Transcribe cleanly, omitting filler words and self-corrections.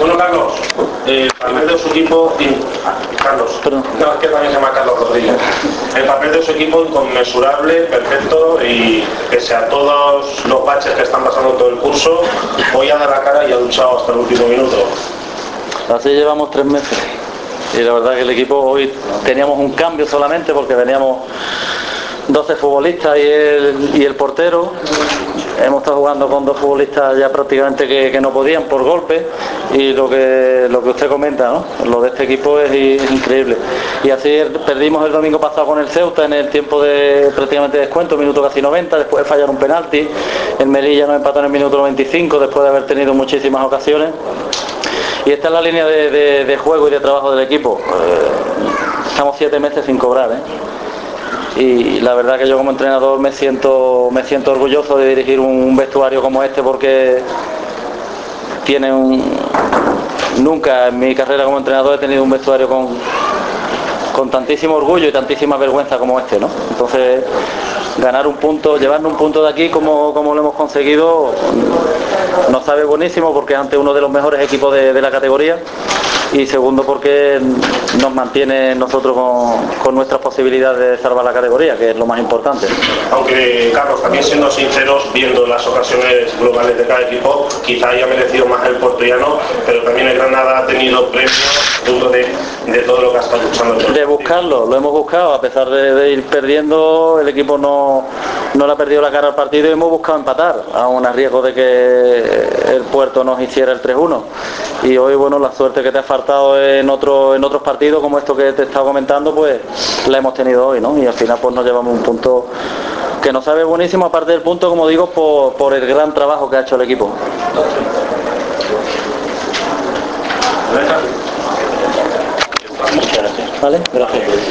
Bueno, Carlos, el papel de su equipo, Carlos, no, es que también se llama Carlos Rodríguez. El papel de su equipo inconmensurable, perfecto, y pese a todos los baches que están pasando en todo el curso, hoy ha dado la cara y ha luchado hasta el último minuto. Así llevamos 3 meses. Y la verdad que el equipo hoy teníamos un cambio solamente porque veníamos 12 futbolistas y el portero. Hemos estado jugando con 2 futbolistas ya prácticamente que no podían por golpe, y lo que usted comenta, ¿no? Lo de este equipo es increíble. Y así perdimos el domingo pasado con el Ceuta en el tiempo de prácticamente descuento, minuto casi 90, después de fallar un penalti. El Melilla nos empató en el minuto 95 después de haber tenido muchísimas ocasiones. Y esta es la línea de juego y de trabajo del equipo. Estamos 7 meses sin cobrar, y la verdad que yo como entrenador me siento orgulloso de dirigir un vestuario como este, porque nunca en mi carrera como entrenador he tenido un vestuario con tantísimo orgullo y tantísima vergüenza como este, ¿no? Entonces, ganar un punto, llevarnos un punto de aquí como lo hemos conseguido, nos sabe buenísimo, porque es ante uno de los mejores equipos de la categoría, y segundo porque nos mantiene nosotros con nuestras posibilidades de salvar la categoría, que es lo más importante. Aunque, Carlos, también siendo sinceros, viendo las ocasiones globales de cada equipo, quizá haya merecido más el puertollano, pero también el Granada ha tenido premios fruto de todo lo que ha estado luchando. De buscarlo, lo hemos buscado, a pesar de ir perdiendo, el equipo no le ha perdido la cara al partido, y hemos buscado empatar, aún a riesgo de que el Puerto nos hiciera el 3-1. Y hoy, bueno, la suerte que te ha faltado en otros partidos, como esto que te he estado comentando, pues la hemos tenido hoy, ¿no? Y al final pues nos llevamos un punto que nos sabe buenísimo, aparte del punto, como digo, por el gran trabajo que ha hecho el equipo. Muchas gracias. ¿Vale? Gracias.